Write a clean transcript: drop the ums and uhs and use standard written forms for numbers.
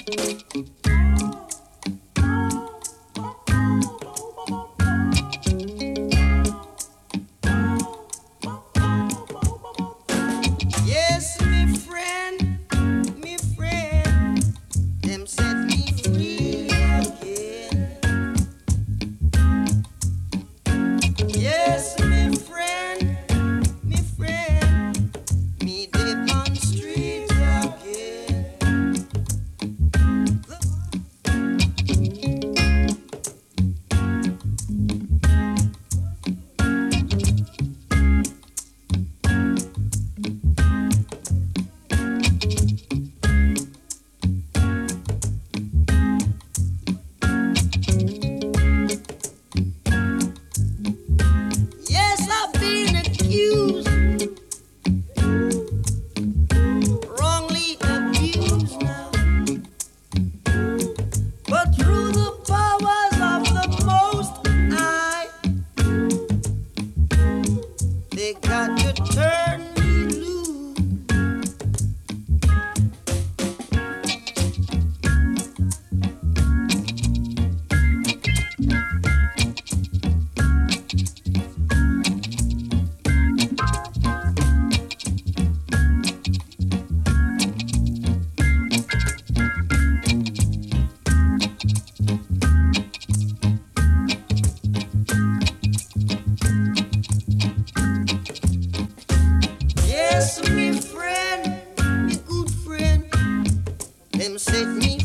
Yes, me friend, them set me free again. Yes, me friend, me dip on street again. Yes, I've been accused, wrongly abused now. But through the powers of the Most High, they got to turn me loose. Yes, me friend, me good friend, them set me